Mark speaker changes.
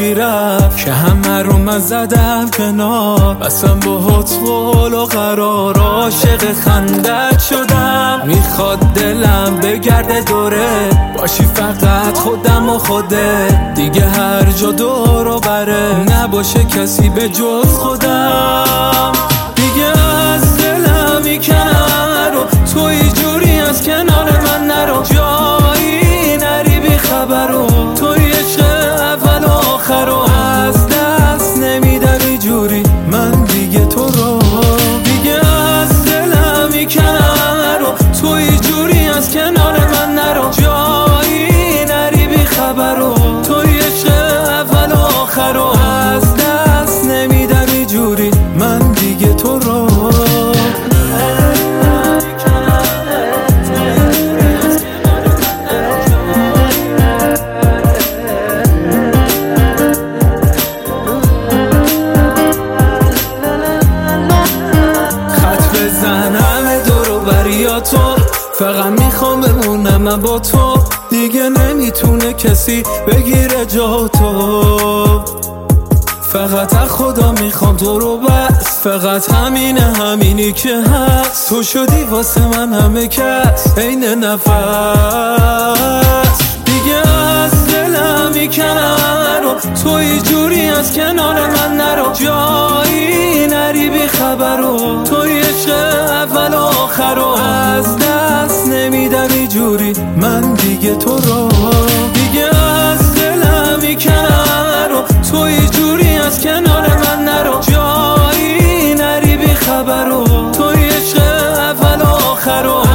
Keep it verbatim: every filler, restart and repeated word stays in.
Speaker 1: جوری رفت که همه رو من زدم کنار. بسم با هات قول و قرار عاشق خندت شدم. میخواد دلم بگرده دوره باشی فقط خودم و خوده، دیگه هر جا دور و بره نباشه کسی به جز خودم. دیگه از دلم میکنم رو توی جوری از کنار من نرو، جایی نری بی خبر رو توی عشق اول و آخر رو از دست نمیدم جوری من دیگه تو رو. دیگه از دلم میکنم رو توی جوری از کنار من نرو، جایی نری بی خبر رو توی عشق اول و آخر رو از دست نمیدم جوری من دیگه تو رو. همه دور و بریاتو فقط میخوام بمونم من با تو، دیگه نمیتونه کسی بگیره جا تو. فقط از خدا میخوام تو رو بس، فقط همینه همینی که هست. تو شدی واسه من همه کس عین نفس. دیگه از دلم میکنم رو توی جوری از کنار من نرو، جایی نری بی خبر رو توی عشق اول و آخر رو از دست نمیدم جوری من دیگه تو رو. دیگه از دلم میکنم رو توی جوری از کنار من نرو، جایی نری بی خبر رو توی عشق اول و آخر رو